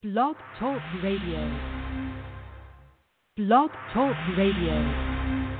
Blog Talk Radio. Blog Talk Radio.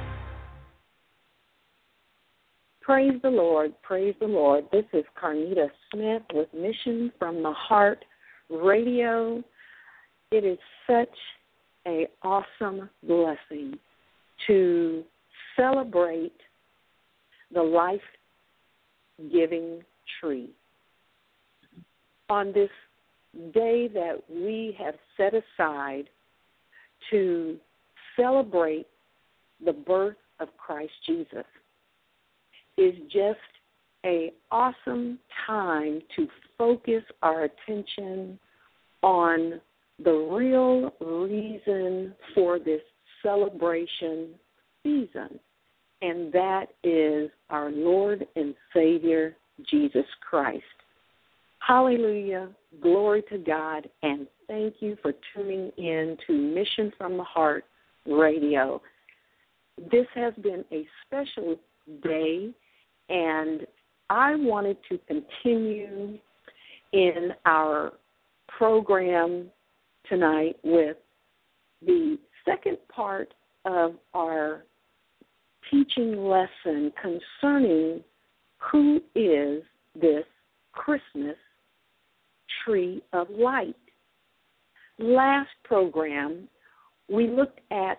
Praise the Lord. Praise the Lord. This is Carnita Smith with Mission from the Heart Radio. It is such an awesome blessing to celebrate the life-giving tree. On this day that we have set aside to celebrate the birth of Christ Jesus is just an awesome time to focus our attention on the real reason for this celebration season, and that is our Lord and Savior, Jesus Christ. Hallelujah, glory to God, and thank you for tuning in to Mission from the Heart Radio. This has been a special day, and I wanted to continue in our program tonight with the second part of our teaching lesson concerning who is this Christmas tree of light. Last program, we looked at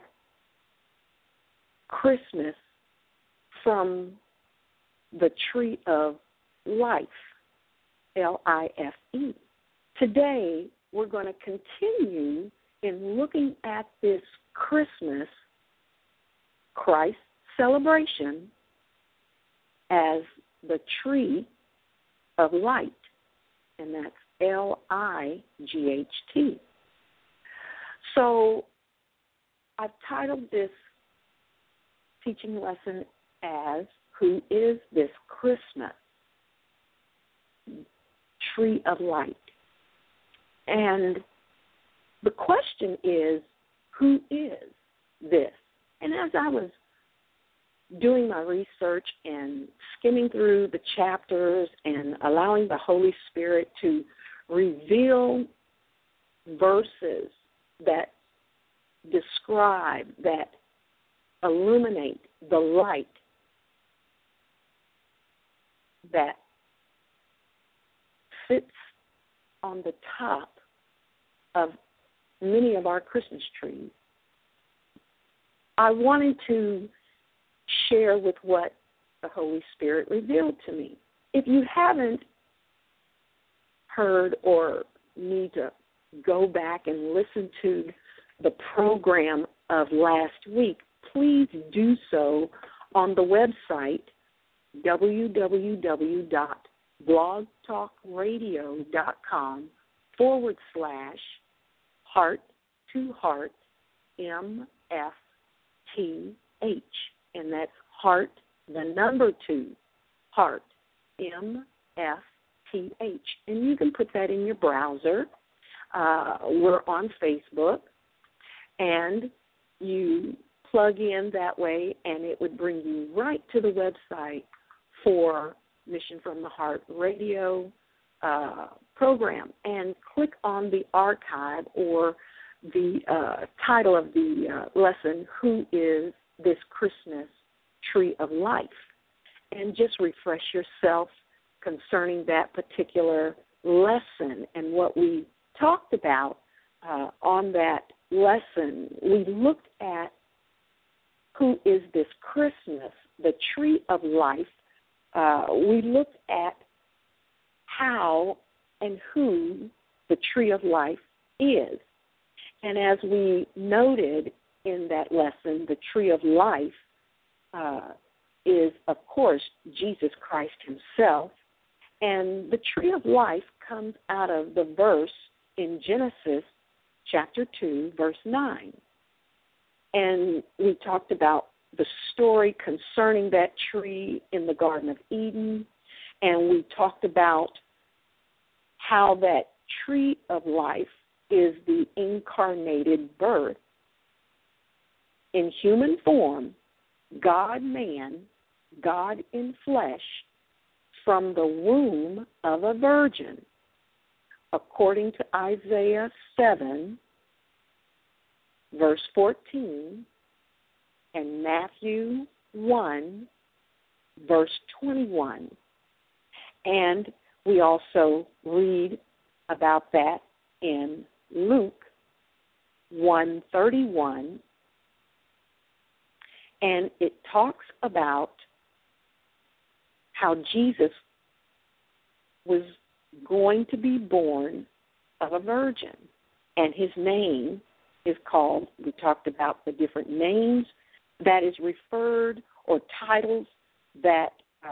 Christmas from the tree of life, L-I-F-E. Today, we're going to continue in looking at this Christmas Christ celebration as the tree of light, and that's L-I-G-H-T. So I've titled this teaching lesson as Who is this Christmas tree of light? And the question is, who is this? And as I was doing my research and skimming through the chapters and allowing the Holy Spirit to reveal verses that describe, that illuminate the light that sits on the top of many of our Christmas trees, I wanted to share with what the Holy Spirit revealed to me. If you haven't heard or need to go back and listen to the program of last week, please do so on the website www.blogtalkradio.com/heart-to-heart MFTH. And that's heart, the number 2, heart, MFTH. And you can put that in your browser. We're on Facebook, and you plug in that way, and it would bring you right to the website for Mission from the Heart Radio program. And click on the archive or the title of the lesson, Who is this Christmas tree of life? And just refresh yourself concerning that particular lesson and what we talked about on that lesson. We looked at who is this Christmas, the tree of life. We looked at how and who the tree of life is. And as we noted in that lesson, the tree of life is, of course, Jesus Christ himself. And the tree of life comes out of the verse in Genesis chapter 2, verse 9. And we talked about the story concerning that tree in the Garden of Eden. And we talked about how that tree of life is the incarnated birth in human form, God-man, God in flesh, from the womb of a virgin. according to Isaiah 7, verse 14, and Matthew 1, verse 21. And we also read about that in Luke 1:31, and it talks about how Jesus was going to be born of a virgin, and his name is called, we talked about the different names that is referred, or titles that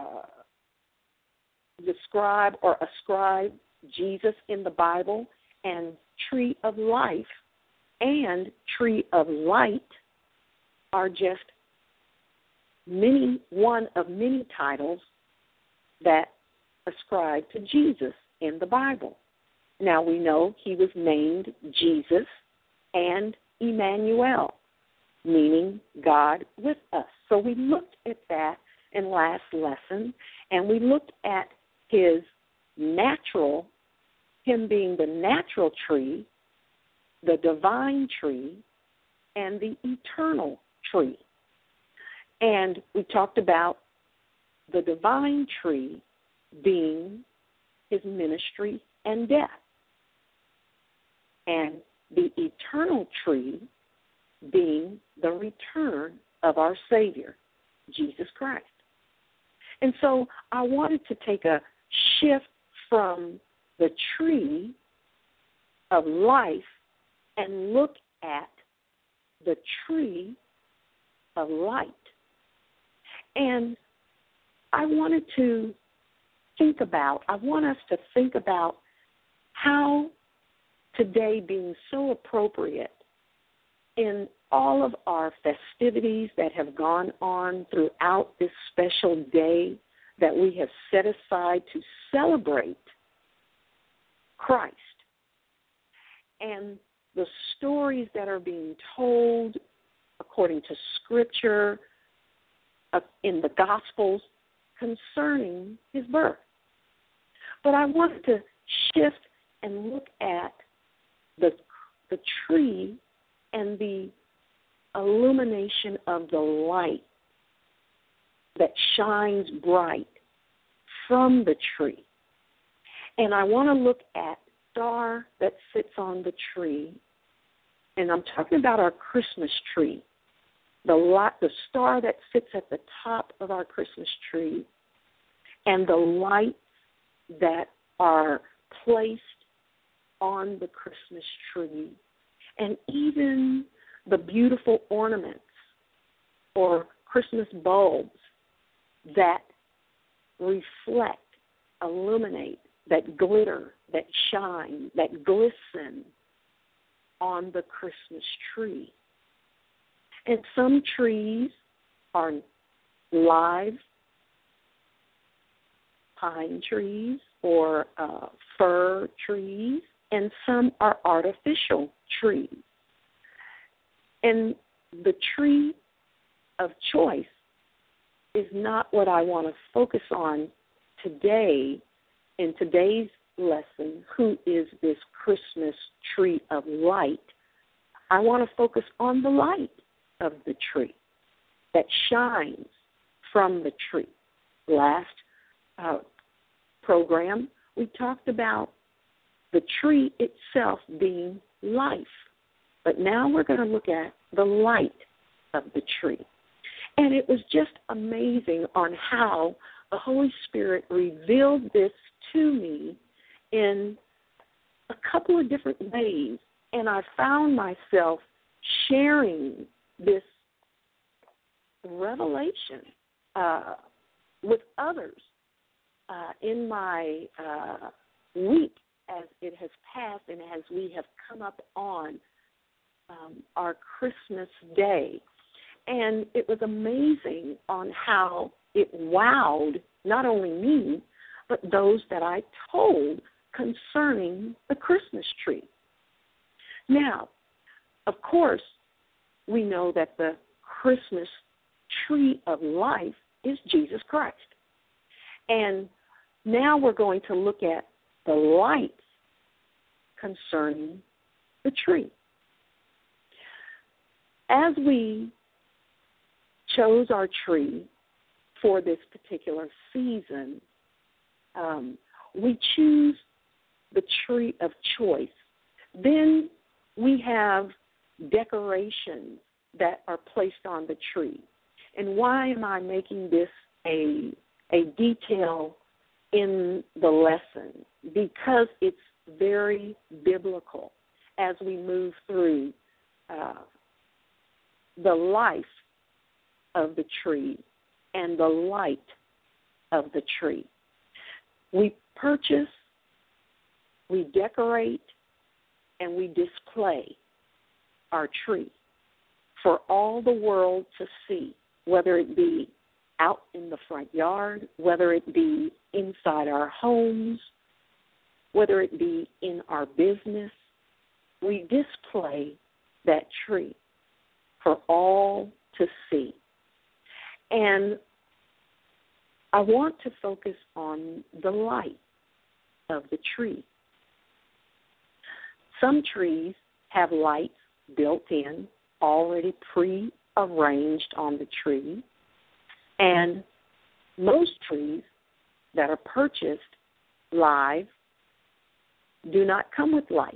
describe or ascribe Jesus in the Bible, and Tree of Life and Tree of Light are just one of many titles that ascribe to Jesus in the Bible. Now we know he was named Jesus and Emmanuel, meaning God with us. So we looked at that in last lesson, and we looked at his natural, him being the natural tree, the divine tree, and the eternal tree. And we talked about the divine tree being his ministry and death, and the eternal tree being the return of our Savior, Jesus Christ. And so I wanted to take a shift from the tree of life and look at the tree of light. And I want us to think about how today being so appropriate in all of our festivities that have gone on throughout this special day that we have set aside to celebrate Christ, and the stories that are being told according to Scripture in the Gospels concerning his birth. But I wanted to shift and look at the tree and the illumination of the light that shines bright from the tree. And I want to look at the star that sits on the tree, and I'm talking about our Christmas tree, the star that sits at the top of our Christmas tree, and the lights that are placed on the Christmas tree, and even the beautiful ornaments or Christmas bulbs that reflect, illuminate, that glitter, that shine, that glisten on the Christmas tree. And some trees are live pine trees or fir trees, and some are artificial trees. And the tree of choice is not what I want to focus on today in today's lesson, who is this Christmas tree of light. I want to focus on the light of the tree that shines from the tree. Last program, we talked about the tree itself being life. But now we're going to look at the light of the tree. And it was just amazing on how the Holy Spirit revealed this to me in a couple of different ways. And I found myself sharing this revelation with others in my week as it has passed and as we have come up on our Christmas day. And it was amazing on how it wowed not only me, but those that I told concerning the Christmas tree. Now, of course, we know that the Christmas tree of life is Jesus Christ. And now we're going to look at the lights concerning the tree. As we chose our tree for this particular season, we choose the tree of choice. Then we have decorations that are placed on the tree. And why am I making this a detail in the lesson? Because it's very biblical as we move through the life of the tree and the light of the tree. We purchase, we decorate, and we display our tree for all the world to see, whether it be out in the front yard, whether it be inside our homes, whether it be in our business. We display that tree for all to see. And I want to focus on the light of the tree. Some trees have lights built in, already pre-arranged on the tree, and most trees that are purchased live do not come with lights.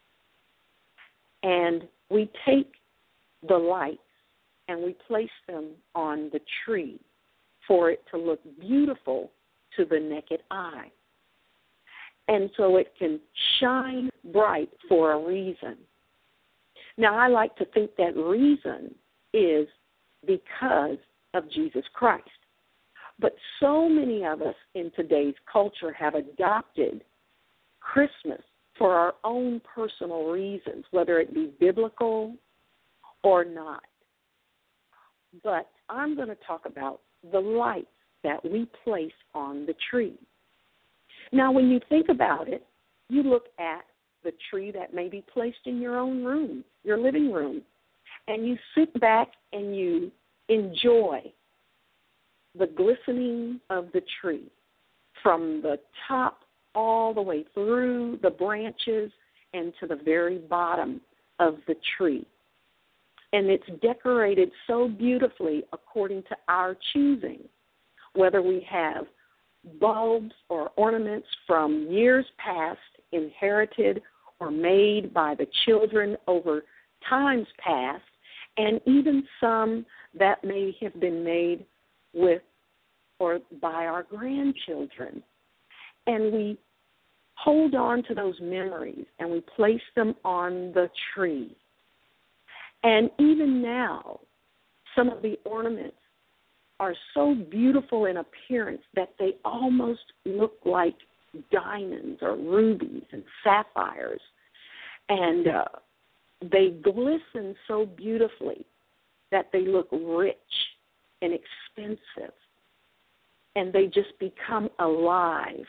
And we take the lights and we place them on the tree for it to look beautiful to the naked eye. And so it can shine bright for a reason. Now, I like to think that reason is because of Jesus Christ. But so many of us in today's culture have adopted Christmas for our own personal reasons, whether it be biblical or not. But I'm going to talk about the lights that we place on the tree. Now, when you think about it, you look at the tree that may be placed in your own room, your living room, and you sit back and you enjoy the glistening of the tree from the top all the way through the branches and to the very bottom of the tree. And it's decorated so beautifully according to our choosing, whether we have bulbs or ornaments from years past, inherited or made by the children over times past, and even some that may have been made with or by our grandchildren. And we hold on to those memories and we place them on the tree. And even now, some of the ornaments are so beautiful in appearance that they almost look like diamonds or rubies and sapphires. And they glisten so beautifully that they look rich and expensive. And they just become alive.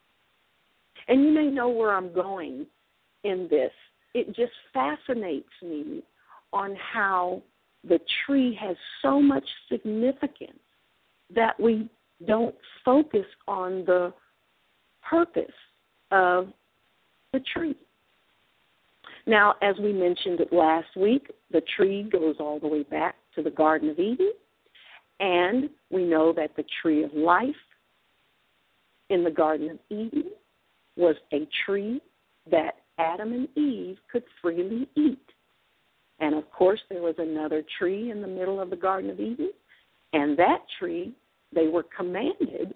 And you may know where I'm going in this. It just fascinates me on how the tree has so much significance that we don't focus on the purpose of the tree. Now, as we mentioned it last week, the tree goes all the way back to the Garden of Eden, and we know that the tree of life in the Garden of Eden was a tree that Adam and Eve could freely eat. And, of course, there was another tree in the middle of the Garden of Eden, and that tree, they were commanded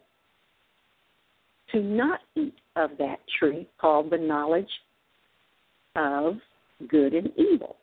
to not eat of that tree called the knowledge of good and evil.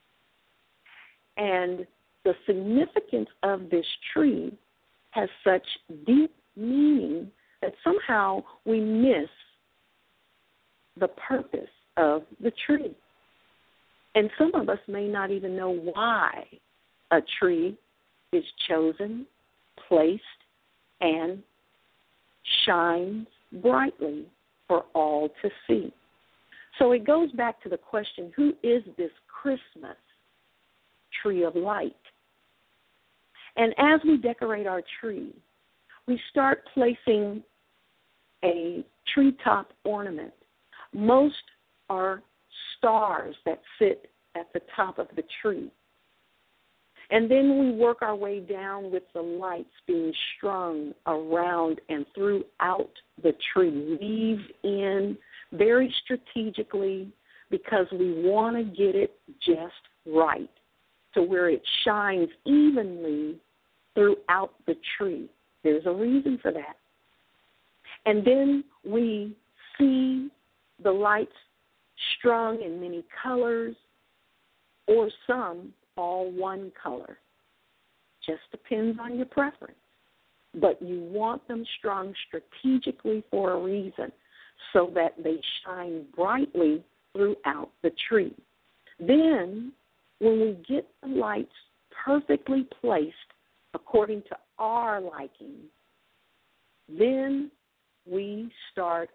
And the significance of this tree has such deep meaning that somehow we miss the purpose of the tree. And some of us may not even know why a tree is chosen, placed, and shines brightly for all to see. So it goes back to the question, who is this Christmas tree of light? And as we decorate our tree, we start placing a treetop ornament. Most are stars that sit at the top of the tree. And then we work our way down with the lights being strung around and throughout the tree, weaved in very strategically because we want to get it just right, to where it shines evenly throughout the tree. There's a reason for that. And then we see the lights strung in many colors, or some all one color. Just depends on your preference. But you want them strung strategically for a reason, so that they shine brightly throughout the tree. Then, when we get the lights perfectly placed according to our liking, then we start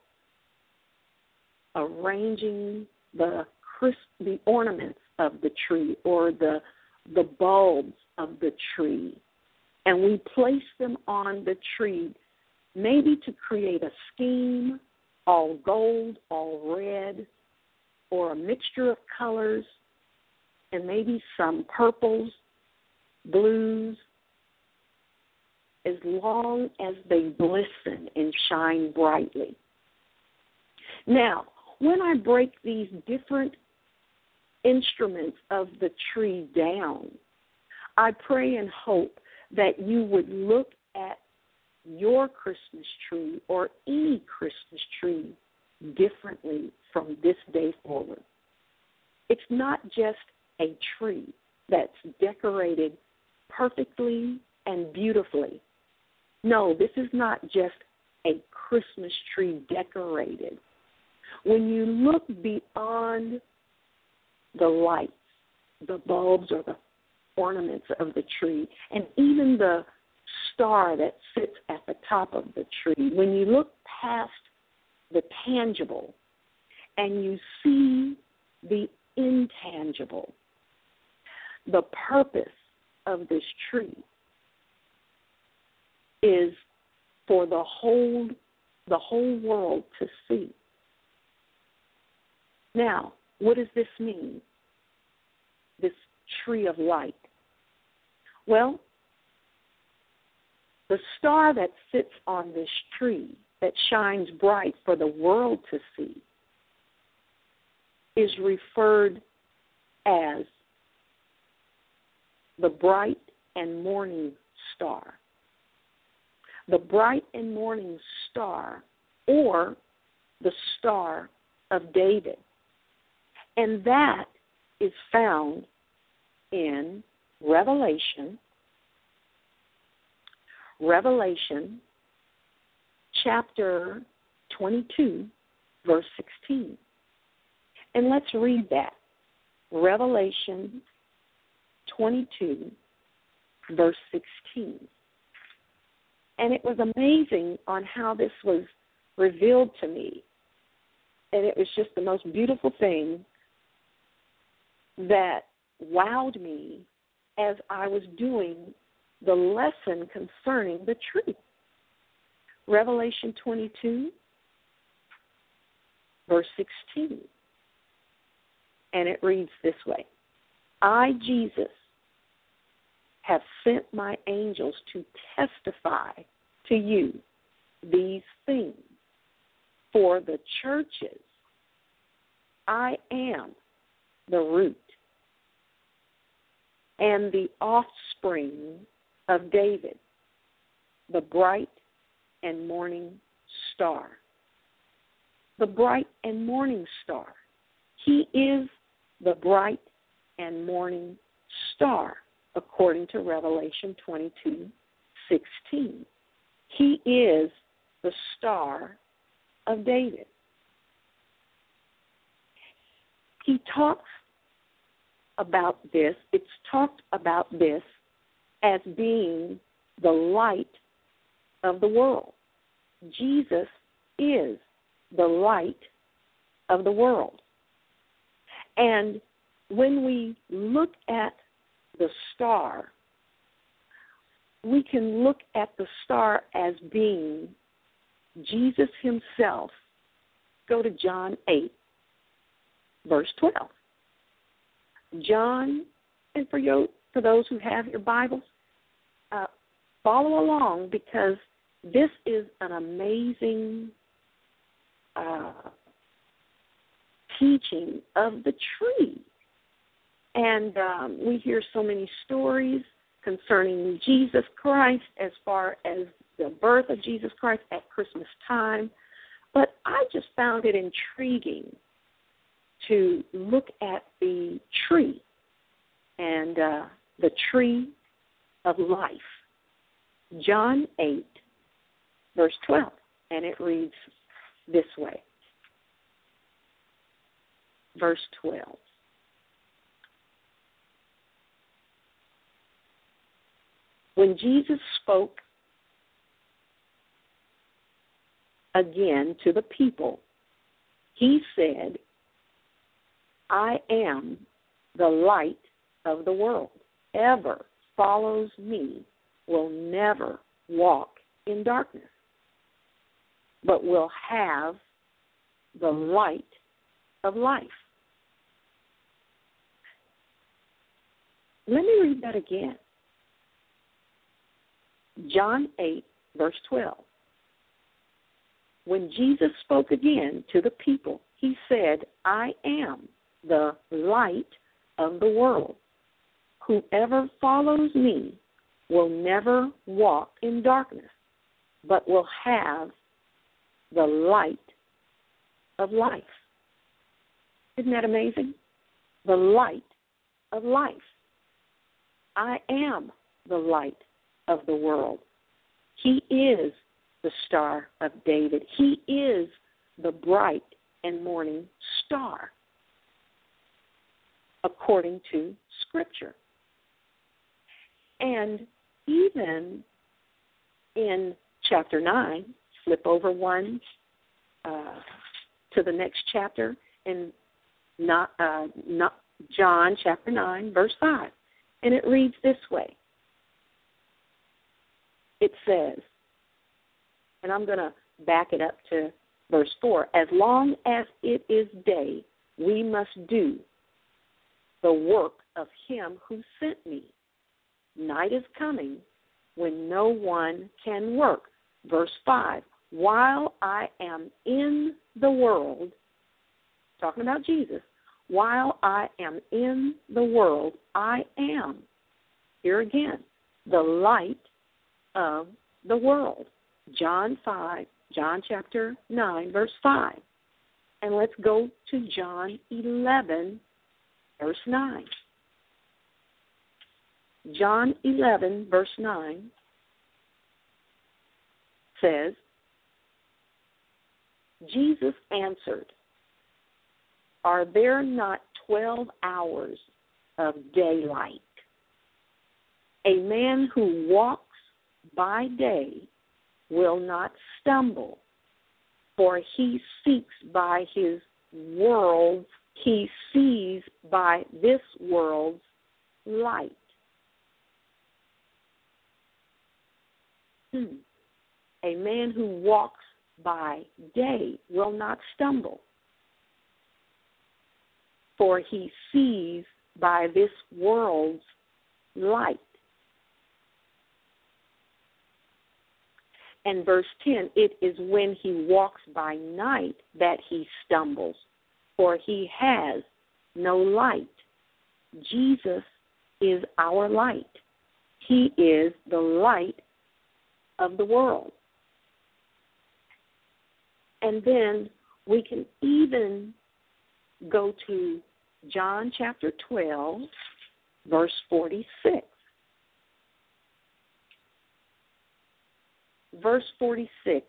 arranging the ornaments of the tree, or the bulbs of the tree, and we place them on the tree, maybe to create a scheme, all gold, all red, or a mixture of colors, and maybe some purples, blues, as long as they glisten and shine brightly. Now, when I break these different instruments of the tree down, I pray and hope that you would look at your Christmas tree, or any Christmas tree, differently from this day forward. It's not just a tree that's decorated perfectly and beautifully. No, this is not just a Christmas tree decorated. When you look beyond the lights, the bulbs, or the ornaments of the tree, and even the star that sits at the top of the tree, when you look past the tangible and you see the intangible, the purpose of this tree is for the whole world to see. Now, what does this mean, this tree of light? Well, the star that sits on this tree that shines bright for the world to see is referred as the bright and morning star. The bright and morning star, or the Star of David. And that is found in Revelation chapter 22, verse 16. And let's read that. Revelation 22, verse 16. And it was amazing on how this was revealed to me. And it was just the most beautiful thing that wowed me as I was doing the lesson concerning the tree. Revelation 22, verse 16. And it reads this way: I, Jesus, have sent my angels to testify to you these things for the churches. I am the root and the offspring of David, the bright and morning star. The bright and morning star. He is the bright and morning star, according to Revelation 22:16. He is the Star of David. He talks about this, it's talked about this as being the light of the world. Jesus is the light of the world. And when we look at the star, we can look at the star as being Jesus himself. Go to John 8, verse 12. John, and for those who have your Bibles, follow along, because this is an amazing teaching of the tree. And we hear so many stories concerning Jesus Christ as far as the birth of Jesus Christ at Christmas time. But I just found it intriguing to look at the tree and the tree of life. John 8, verse 12, and it reads this way. Verse 12. When Jesus spoke again to the people, he said, I am the light of the world. Whoever follows me will never walk in darkness, but will have the light of life. Let me read that again. John 8, verse 12. When Jesus spoke again to the people, he said, I am the light of the world. Whoever follows me will never walk in darkness, but will have the light of life. Isn't that amazing? The light of life. I am the light of the world. He is the Star of David. He is the bright and morning star, according to Scripture. And even in chapter 9, flip over one to the next chapter, in John chapter 9, verse 5. And it reads this way. It says, and I'm going to back it up to verse 4, as long as it is day, we must do the work of him who sent me. Night is coming when no one can work. Verse 5, while I am in the world, talking about Jesus, while I am in the world, I am, here again, the light of the world. John chapter 9, verse 5. And let's go to John 11, verse 9. John 11, verse 9 says, Jesus answered, are there not 12 hours of daylight? A man who walks by day will not stumble, for he seeks by his world, he sees by this world's light. A man who walks by day will not stumble, for he sees by this world's light. And verse 10, it is when he walks by night that he stumbles, for he has no light. Jesus is our light. He is the light of the world. And then we can even go to John chapter 12, verse 46. Verse 46.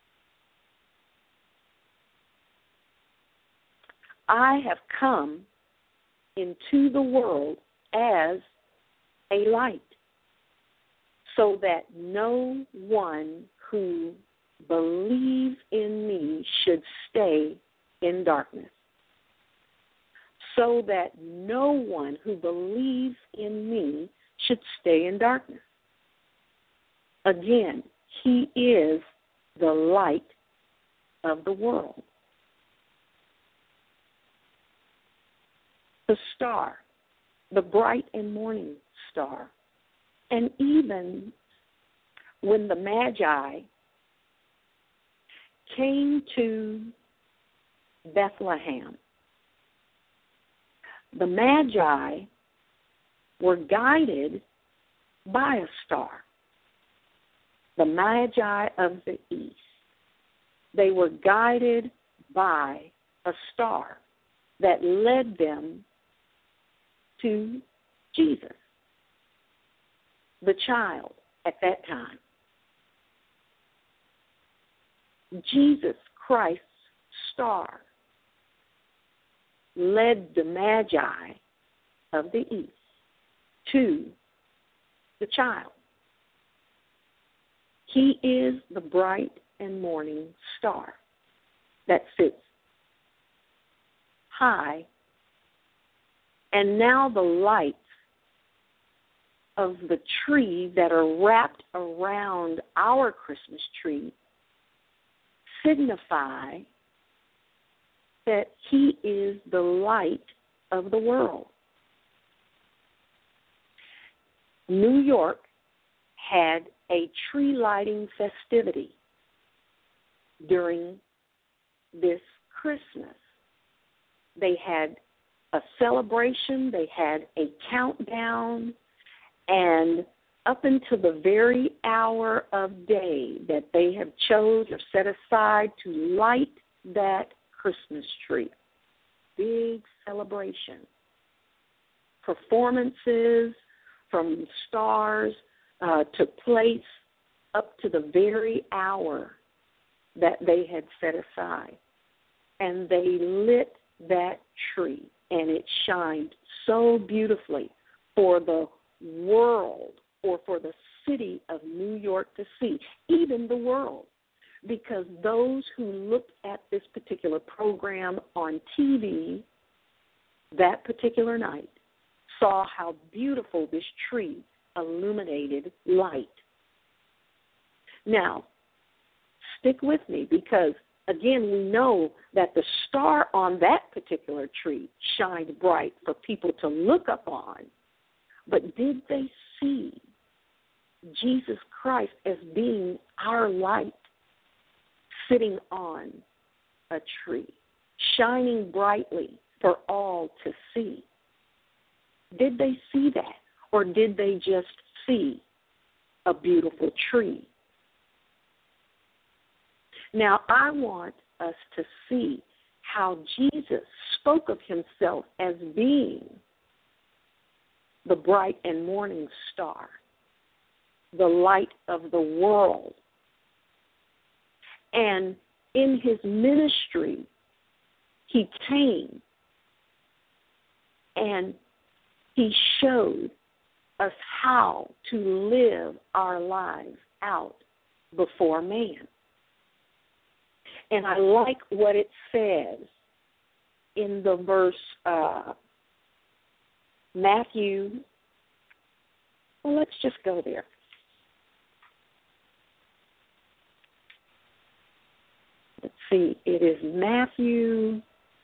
I have come into the world as a light, so that no one who believes in me should stay in darkness. So that no one who believes in me should stay in darkness. Again, he is the light of the world. the star, the bright and morning star. And even when the Magi came to Bethlehem, the Magi were guided by a star, the Magi of the East. They were guided by a star that led them to Jesus, the child at that time. Jesus Christ's star led the Magi of the East to the child. He is the bright and morning star that sits high, and now the lights of the tree that are wrapped around our Christmas tree signify that he is the light of the world. New York had a tree lighting festivity during this Christmas. They had a celebration, they had a countdown, and up until the very hour of day that they have chose or set aside to light that Christmas tree. Big celebration. Performances from stars took place up to the very hour that they had set aside. And they lit that tree, and it shined so beautifully for the world, or for the city of New York to see, even the world, because those who looked at this particular program on TV that particular night saw how beautiful this tree illuminated light. Now, stick with me, because again, we know that the star on that particular tree shined bright for people to look up on. But did they see Jesus Christ as being our light, sitting on a tree, shining brightly for all to see? Did they see that, or did they just see a beautiful tree? Now, I want us to see how Jesus spoke of himself as being the bright and morning star, the light of the world. And in his ministry, he came and he showed us how to live our lives out before man. And I like what it says in the verse Matthew. Well, let's just go there. Let's see. It is Matthew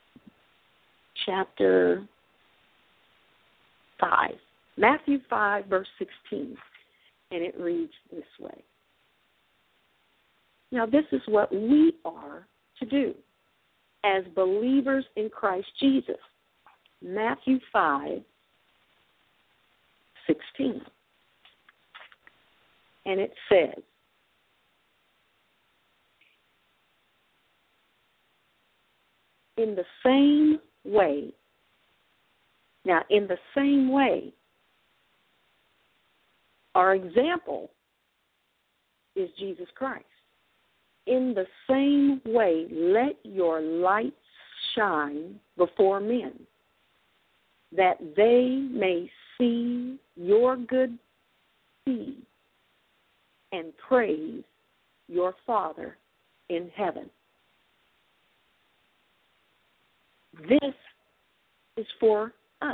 chapter 5. Matthew 5, verse 16. And it reads this way. Now, this is what we are to do as believers in Christ Jesus. Matthew 5, 16. And it says, in the same way, our example is Jesus Christ. In the same way, let your light shine before men, that they may see your good deeds and praise your Father in heaven. This is for us,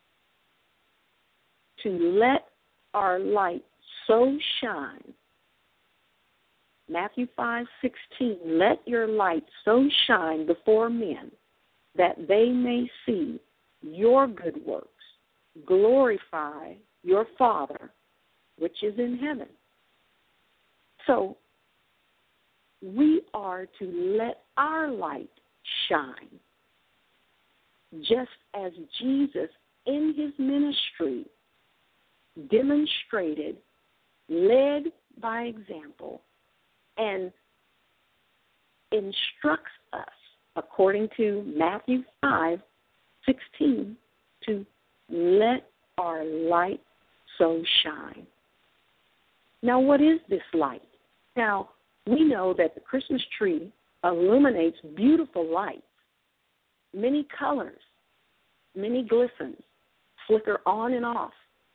to let our light so shine. Matthew 5:16, let your light so shine before men that they may see your good works glorify your Father which is in heaven. So we are to let our light shine, just as Jesus in his ministry demonstrated, led by example, and instructs us, according to Matthew 5:16, to let our light so shine. Now, what is this light? Now, we know that the Christmas tree illuminates beautiful lights, many colors, many glistens, flicker on and off.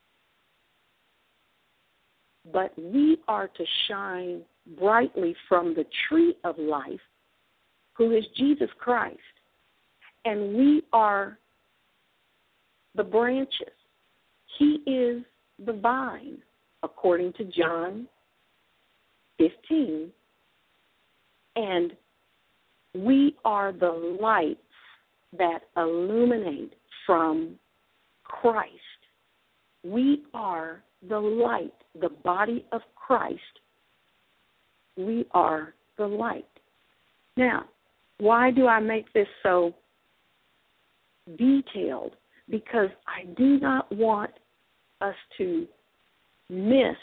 But we are to shine brightly from the tree of life, who is Jesus Christ. And we are the branches. He is the vine, according to John 15. And we are the lights that illuminate from Christ. We are the light, the body of Christ. We are the light. Now, why do I make this so detailed? Because I do not want us to miss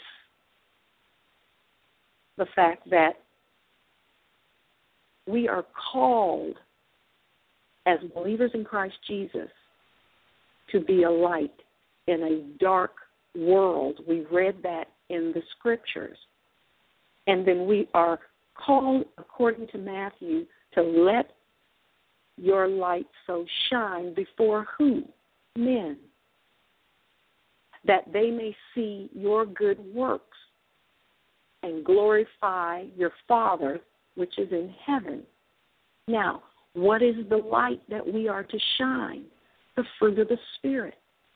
the fact that we are called as believers in Christ Jesus to be a light in a dark world. We read that in the scriptures. And then we are called, according to Matthew, to let your light so shine before who? Men. That they may see your good works and glorify your Father which is in heaven. Now, what is the light that we are to shine? The fruit of the Spirit.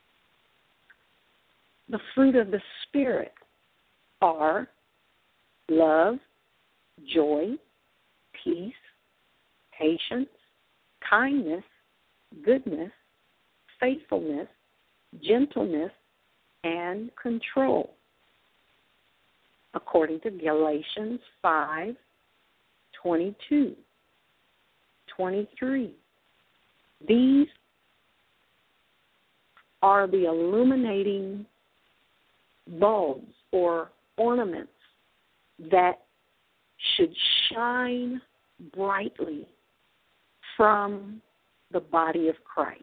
The fruit of the Spirit are love, joy, peace, patience, kindness, goodness, faithfulness, gentleness, and control, according to Galatians 5:22-23. These are the illuminating bulbs or ornaments that should shine brightly from the body of Christ.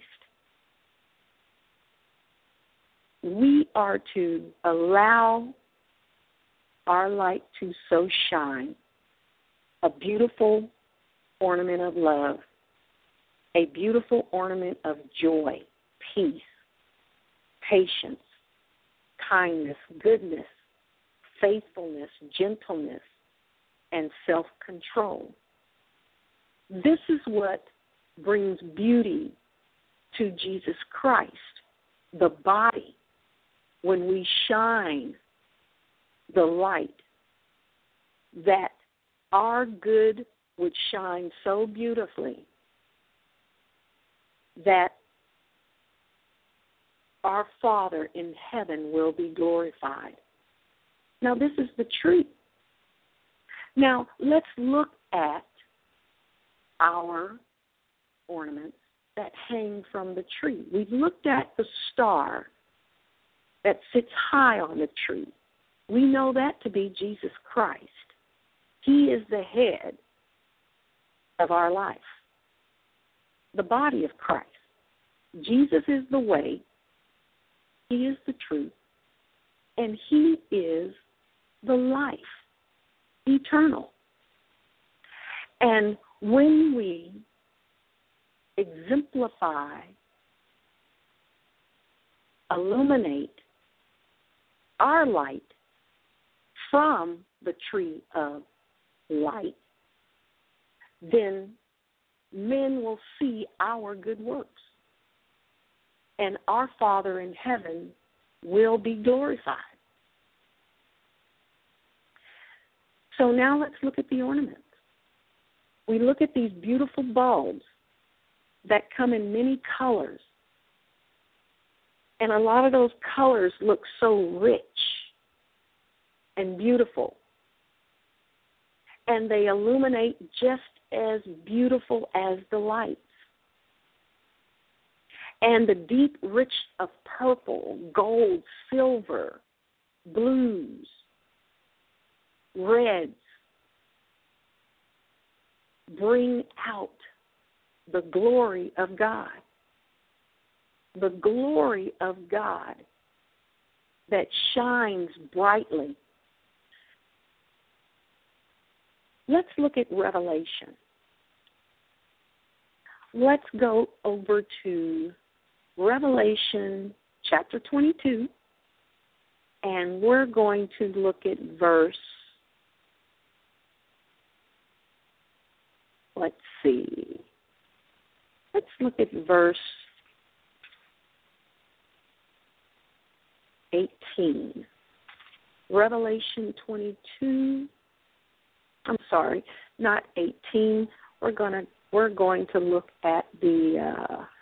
We are to allow our light to so shine, a beautiful ornament of love, a beautiful ornament of joy, peace, patience, kindness, goodness, faithfulness, gentleness, and self-control. This is what brings beauty to Jesus Christ, the body, when we shine the light, that our good would shine so beautifully that our Father in heaven will be glorified. Now, this is the truth. Now, let's look at our ornaments that hang from the tree. We've looked at the star that sits high on the tree. We know that to be Jesus Christ. He is the head of our life, the body of Christ. Jesus is the way, He is the truth, and He is the life, eternal. And when we exemplify, illuminate our light from the tree of light, then men will see our good works, and our Father in heaven will be glorified. So now let's look at the ornaments. We look at these beautiful bulbs that come in many colors, And a lot of those colors look so rich and beautiful. And they illuminate just as beautiful as the lights. And the deep rich of purple, gold, silver, blues, reds bring out the glory of God. The glory of God that shines brightly. Let's look at Revelation. Let's go over to Revelation chapter 22, and we're going to look at verse, let's look at verse 18. Revelation 22, I'm sorry, not 18. We're going to look at the,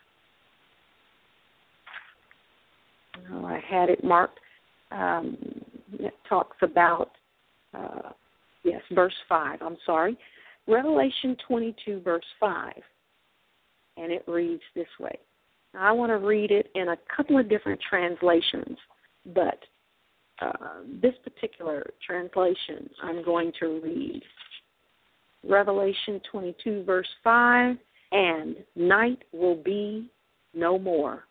I had it marked. It talks about, verse 5, I'm sorry. Revelation 22, verse 5. And it reads this way. Now, I want to read it in a couple of different translations, but this particular translation I'm going to read. Revelation 22, verse 5, and night will be no more.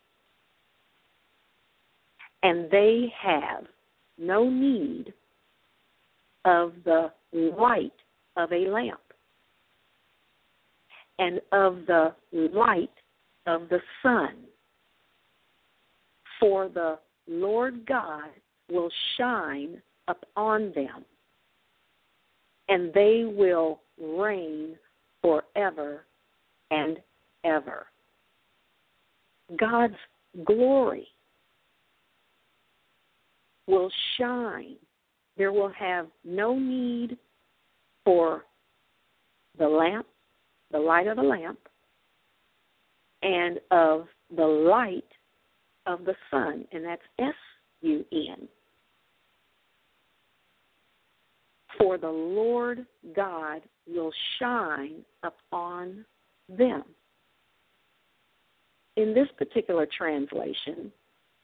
And they have no need of the light of a lamp and of the light of the sun. For the Lord God will shine upon them, and they will reign forever and ever. God's glory will shine. There will have no need for the lamp, the light of the lamp, and of the light of the sun, and that's S-U-N. For the Lord God will shine upon them. In this particular translation,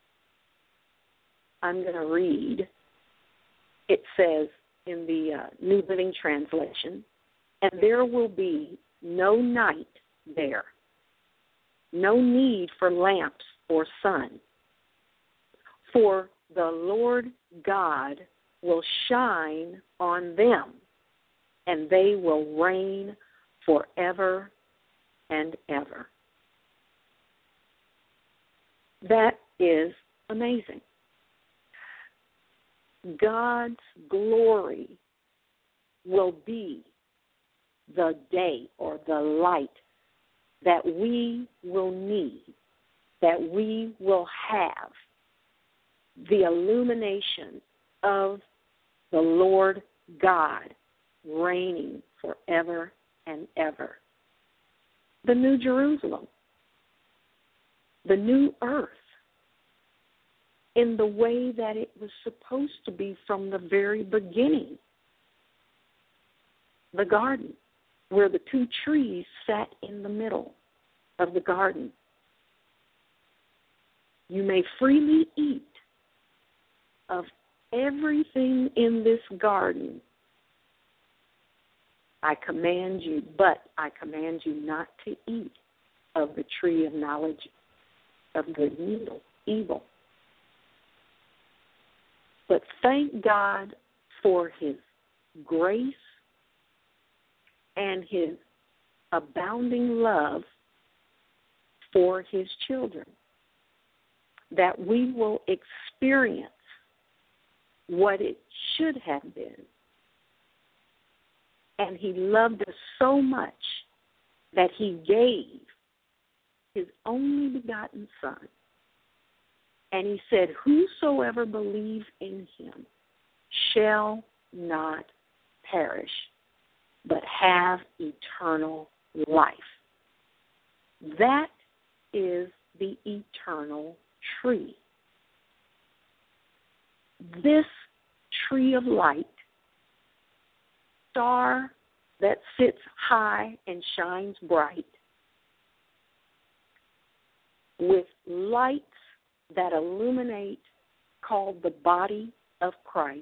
I'm going to read, it says in the New Living Translation, and there will be no night there, no need for lamps or sun, for the Lord God will shine on them, and they will reign forever and ever. That is amazing. God's glory will be the day or the light that we will need, that we will have, the illumination of the Lord God reigning forever and ever. The New Jerusalem, the new earth, in the way that it was supposed to be from the very beginning. The garden, where the two trees sat in the middle of the garden. You may freely eat of everything in this garden. I command you, but I command you not to eat of the tree of knowledge of good and evil. But thank God for His grace and His abounding love for His children, that we will experience what it should have been. And He loved us so much that He gave His only begotten Son. And He said, whosoever believes in Him shall not perish, but have eternal life. That is the eternal tree. this tree of light, star that sits high and shines bright, with lights that illuminate, called the body of Christ,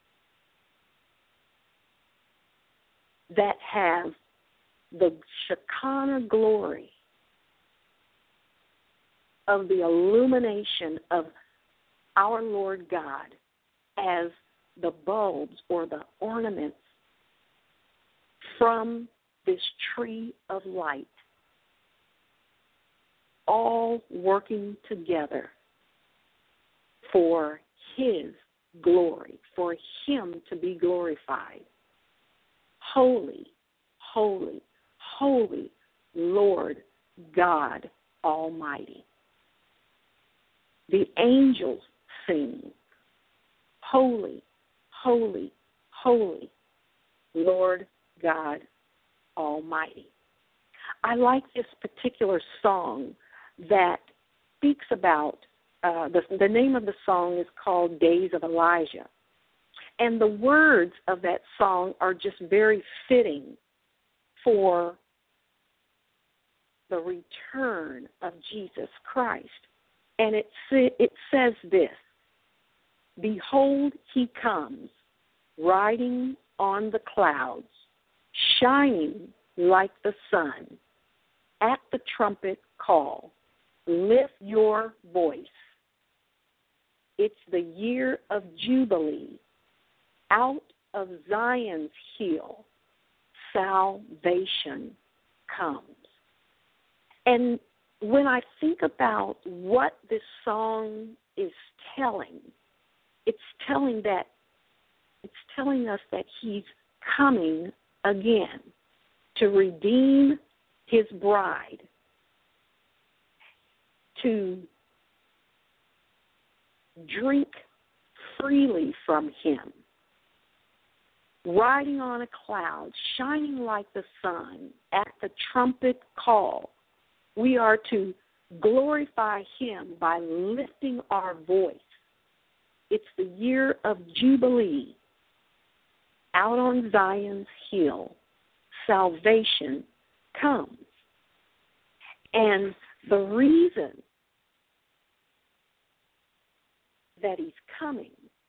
that have the Shekinah glory of the illumination of our Lord God as the bulbs or the ornaments from this tree of light, all working together for His glory, for Him to be glorified. Holy, holy, holy Lord God Almighty. The angels sing, holy, holy, holy Lord God Almighty. I like this particular song that speaks about, the name of the song is called Days of Elijah. And the words of that song are just very fitting for the return of Jesus Christ. And it says this: Behold, He comes, riding on the clouds, shining like the sun. At the trumpet call, lift your voice. It's the year of Jubilee. Out of Zion's hill, salvation comes. And when I think about what this song is telling, it's telling us that He's coming again to redeem His bride, to drink freely from Him, riding on a cloud, shining like the sun. At the trumpet call, we are to glorify Him by lifting our voice. It's the year of Jubilee. Out on Zion's hill, salvation comes. And the reason that He's coming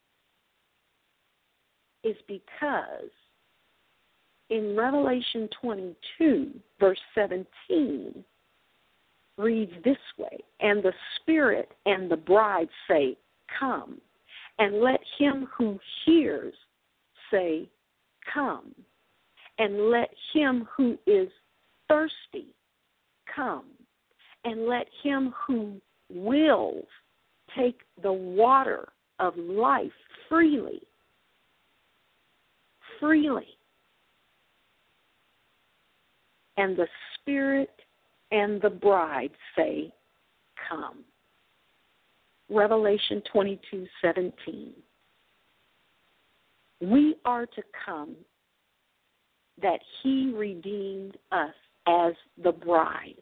is because in Revelation 22, verse 17, reads this way: And the Spirit and the bride say, Come. And let him who hears say, Come. And let him who is thirsty come. And let him who wills take the water of life freely. Freely. And the Spirit and the bride say, Come. Revelation 22:17. We are to come that He redeemed us as the bride.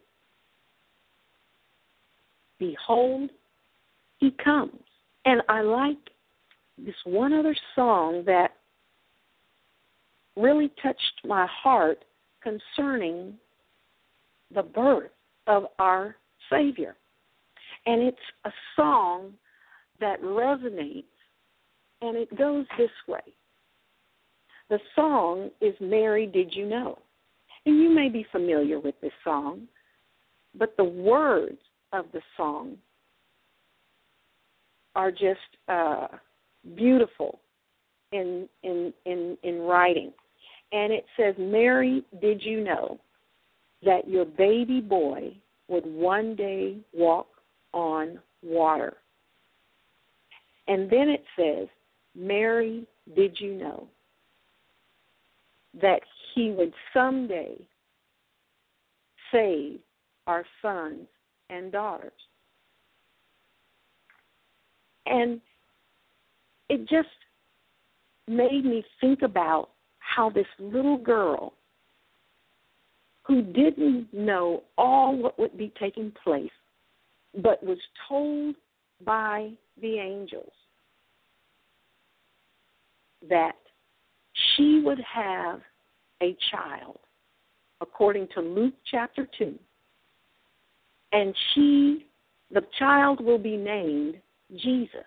Behold, He comes. And I like this one other song that really touched my heart concerning the birth of our Savior. And it's a song that resonates, and it goes this way. The song is Mary, Did You Know? And you may be familiar with this song, but the words of the song are just beautiful in writing. And it says, Mary, did you know that your baby boy would one day walk on water? And then it says, Mary, did you know that He would someday save our sons and daughters? And it just made me think about how this little girl, who didn't know all what would be taking place, but was told by the angels that she would have a child, according to Luke chapter 2. And the child will be named Jesus.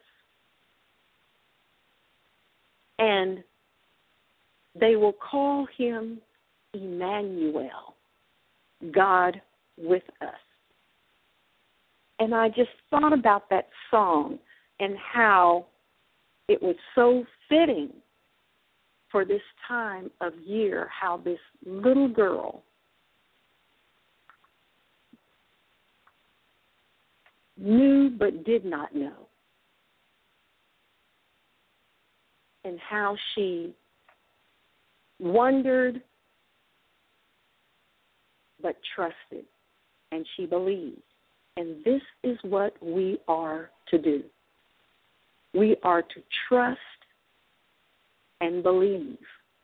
And they will call him Emmanuel, God with us. And I just thought about that song and how it was so fitting for this time of year, how this little girl knew but did not know, and how she wondered but trusted, and she believed. And this is what we are to do. We are to trust and believe.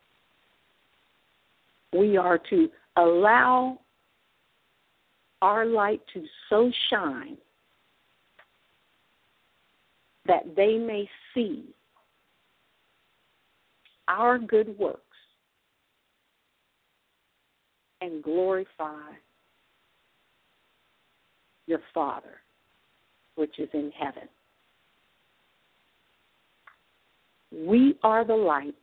We are to allow our light to so shine that they may see our good works and glorify your Father, which is in heaven. We are the light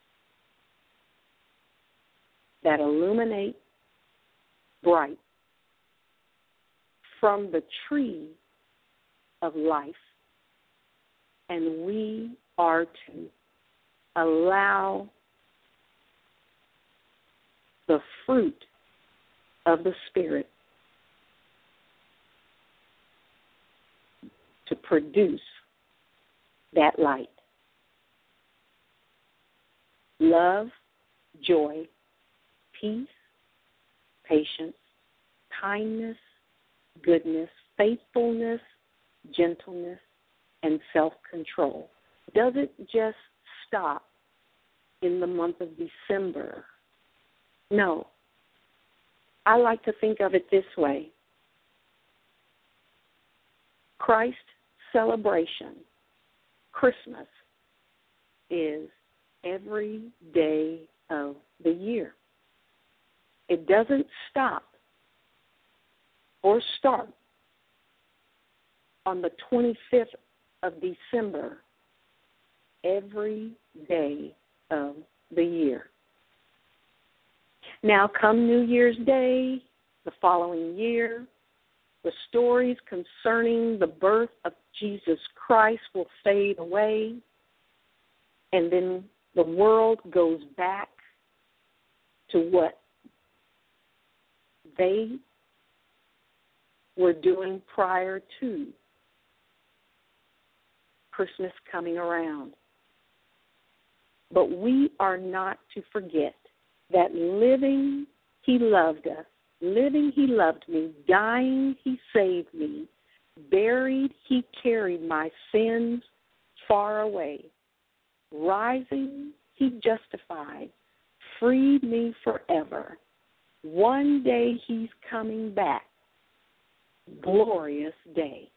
that illuminate bright from the tree of life, and we are to allow the fruit of the Spirit to produce that light. Love, joy, peace, patience, kindness, goodness, faithfulness, gentleness, and self-control. Does it just stop in the month of December? No. I like to think of it this way. Christ's celebration, Christmas, is every day of the year. It doesn't stop or start on the 25th of December, every day of the year. Now, come New Year's Day, the following year, the stories concerning the birth of Jesus Christ will fade away, and then the world goes back to what they were doing prior to Christmas coming around. But we are not to forget that living, He loved us. Living, He loved me. Dying, He saved me. Buried, He carried my sins far away. Rising, He justified, freed me forever. One day He's coming back. Glorious day.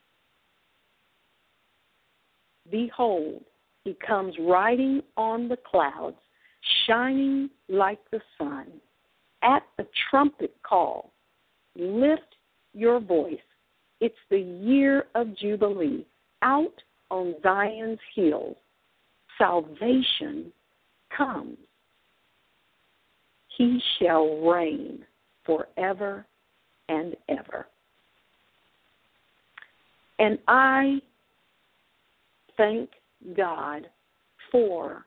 Behold, He comes riding on the clouds, shining like the sun. At the trumpet call, lift your voice. It's the year of Jubilee. Out on Zion's hills, salvation comes. He shall reign forever and ever. And I thank God for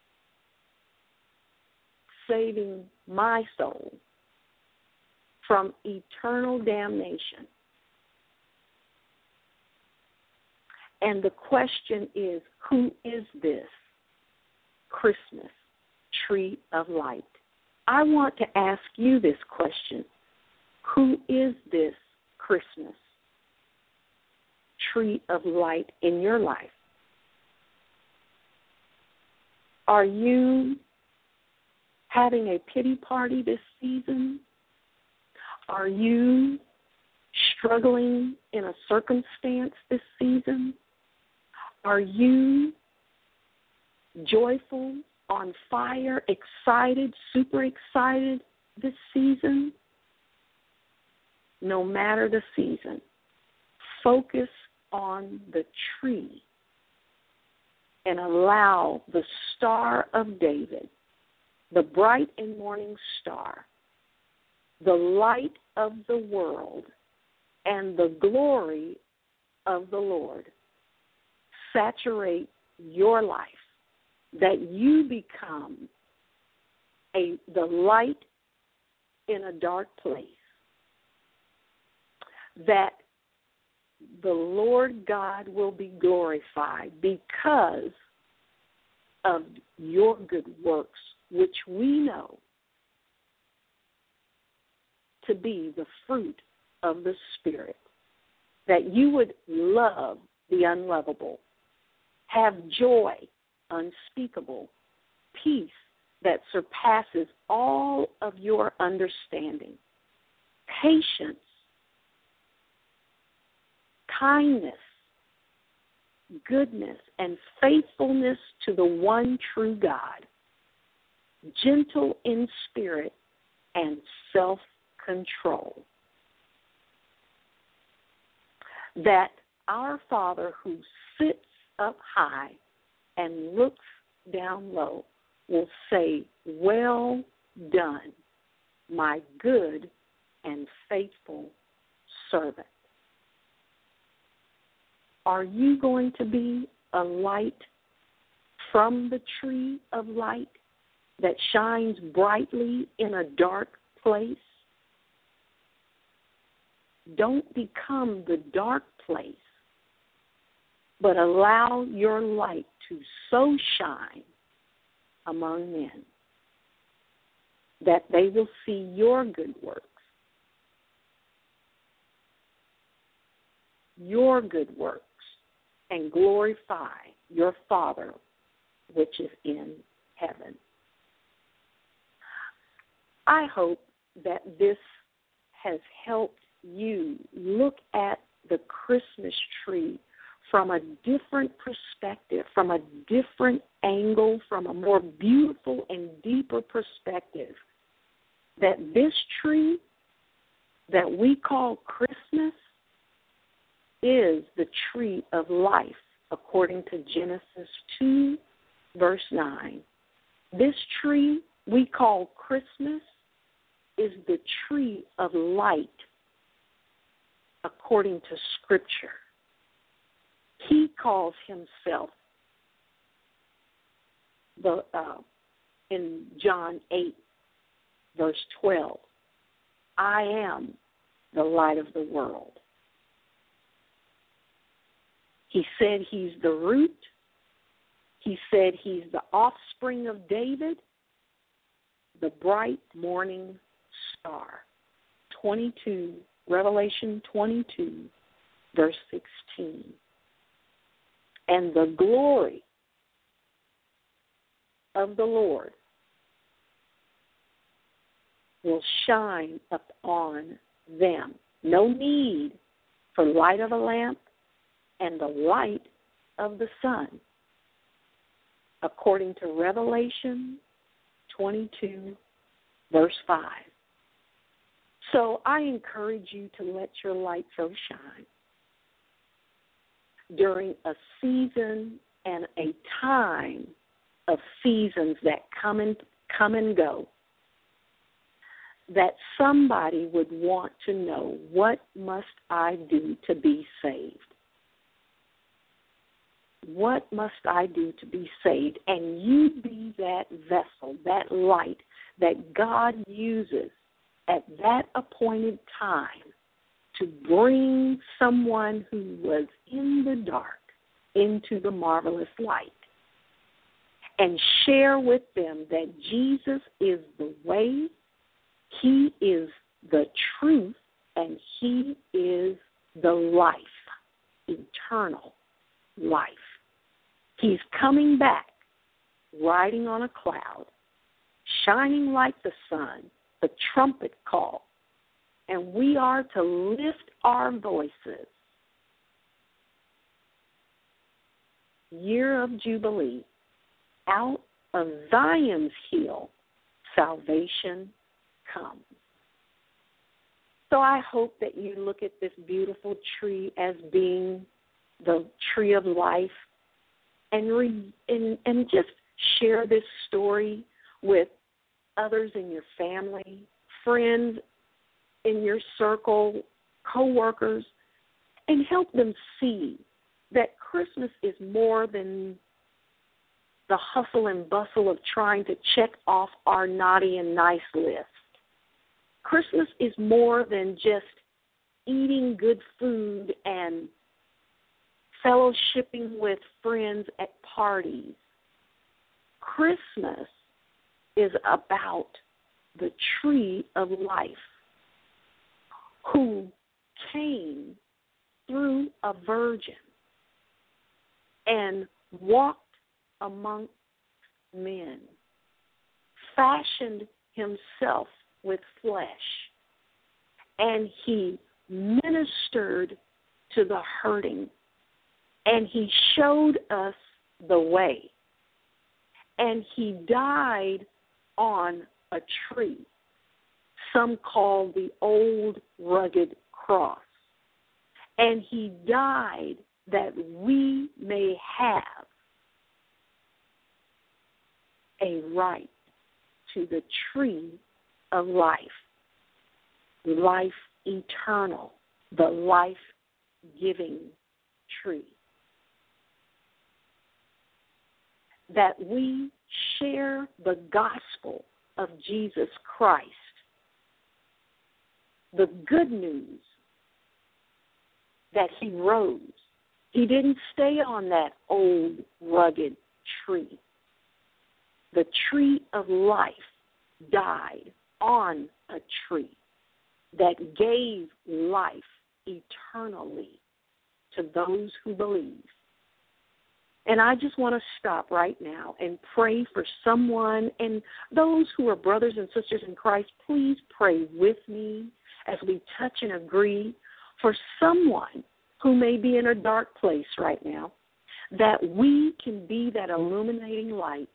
saving my soul from eternal damnation. And the question is, who is this Christmas tree of light? I want to ask you this question. Who is this Christmas tree of light in your life? Are you having a pity party this season? Are you struggling in a circumstance this season? Are you joyful, on fire, excited, super excited this season? No matter the season, focus on the tree and allow the Star of David, the bright and morning star, the light of the world, and the glory of the Lord saturate your life, that you become the light in a dark place, that the Lord God will be glorified because of your good works, which we know to be the fruit of the Spirit, that you would love the unlovable, have joy unspeakable, peace that surpasses all of your understanding, patience, kindness, goodness, and faithfulness to the one true God, gentle in spirit, and self-control. That our Father who sits up high and looks down low will say, "Well done, my good and faithful servant." Are you going to be a light from the tree of light that shines brightly in a dark place? Don't become the dark place, but allow your light to so shine among men that they will see your good works, and glorify your Father which is in heaven. I hope that this has helped you look at the Christmas tree from a different perspective, from a different angle, from a more beautiful and deeper perspective. That this tree that we call Christmas is the tree of life, according to Genesis 2, verse 9. This tree we call Christmas is the tree of light, according to Scripture. He calls himself, in John 8, verse 12, "I am the light of the world." He said he's the root. He said he's the offspring of David, the bright morning star. Revelation 22, verse 16. And the glory of the Lord will shine upon them. No need for light of a lamp and the light of the sun, according to Revelation 22, verse 5. So I encourage you to let your light so shine during a season and a time of seasons that come and go, that somebody would want to know, what must I do to be saved? What must I do to be saved? And you be that vessel, that light that God uses at that appointed time to bring someone who was in the dark into the marvelous light, and share with them that Jesus is the way, He is the truth, and He is the life, eternal life. He's coming back, riding on a cloud, shining like the sun, the trumpet call, and we are to lift our voices. Year of Jubilee, out of Zion's hill salvation comes. So I hope that you look at this beautiful tree as being the tree of life and just share this story with others in your family, friends in your circle, co-workers, and help them see that Christmas is more than the hustle and bustle of trying to check off our naughty and nice list. Christmas is more than just eating good food and fellowshipping with friends at parties. Christmas is about the tree of life who came through a virgin and walked among men, fashioned himself with flesh, and he ministered to the hurting, and he showed us the way, and he died on a tree, some call the old rugged cross, and he died that we may have a right to the tree of life, life eternal, the life-giving tree. That we share the gospel of Jesus Christ, the good news that he rose. He didn't stay on that old rugged tree. The tree of life died on a tree that gave life eternally to those who believe. And I just want to stop right now and pray for someone, and those who are brothers and sisters in Christ, please pray with me as we touch and agree for someone who may be in a dark place right now, that we can be that illuminating light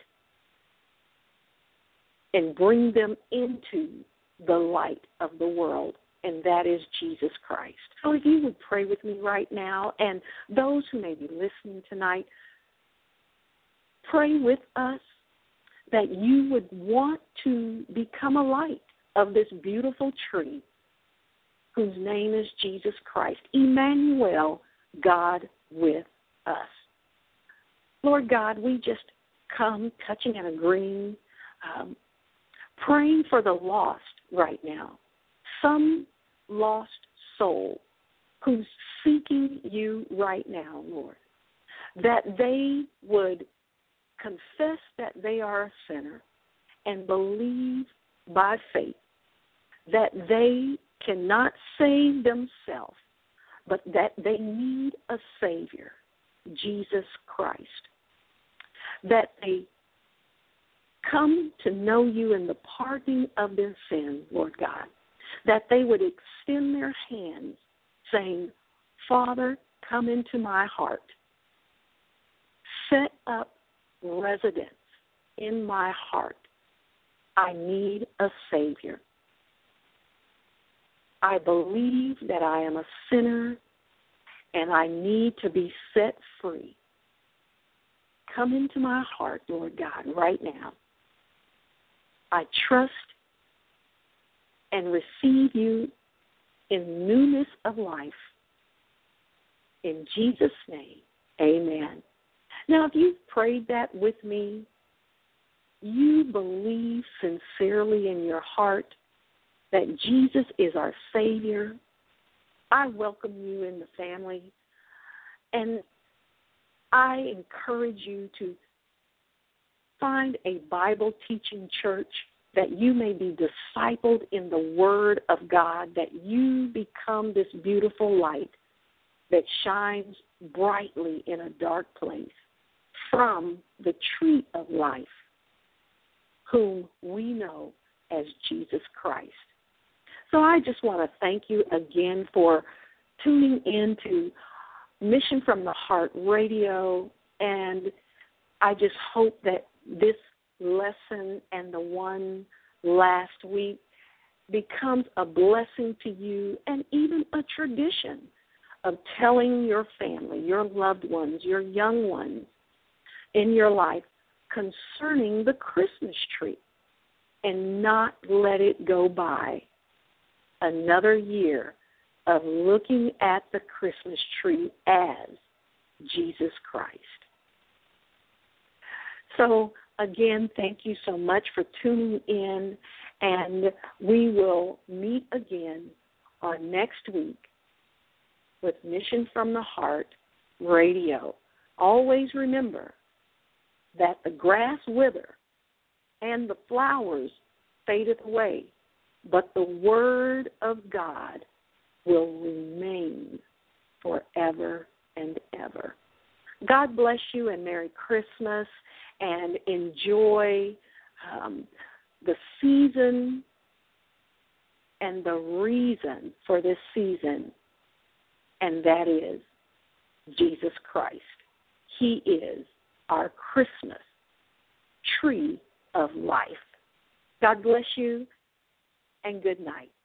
and bring them into the light of the world, and that is Jesus Christ. So if you would pray with me right now, and those who may be listening tonight, pray with us that you would want to become a light of this beautiful tree whose name is Jesus Christ, Emmanuel, God with us. Lord God, we just come touching and agreeing, praying for the lost right now, some lost soul who's seeking you right now, Lord, that they would confess that they are a sinner and believe by faith that they cannot save themselves, but that they need a Savior, Jesus Christ, that they come to know you in the pardoning of their sins, Lord God, that they would extend their hands saying, Father, come into my heart. Set up residence in my heart. I need a Savior. I believe that I am a sinner and I need to be set free. Come into my heart, Lord God, right now. I trust and receive you in newness of life. In Jesus' name, amen. Now, if you've prayed that with me, you believe sincerely in your heart that Jesus is our Savior, I welcome you in the family, and I encourage you to find a Bible-teaching church that you may be discipled in the Word of God, that you become this beautiful light that shines brightly in a dark place from the tree of life, whom we know as Jesus Christ. So I just want to thank you again for tuning in to Mission from the Heart Radio, and I just hope that this lesson and the one last week becomes a blessing to you and even a tradition of telling your family, your loved ones, your young ones in your life concerning the Christmas tree, and not let it go by another year of looking at the Christmas tree as Jesus Christ. So, again, thank you so much for tuning in, and we will meet again on next week with Mission from the Heart Radio. Always remember that the grass wither and the flowers fadeth away, but the word of God will remain forever and ever. God bless you and Merry Christmas, and enjoy the season and the reason for this season, and that is Jesus Christ. He is our Christmas tree of life. God bless you, and good night.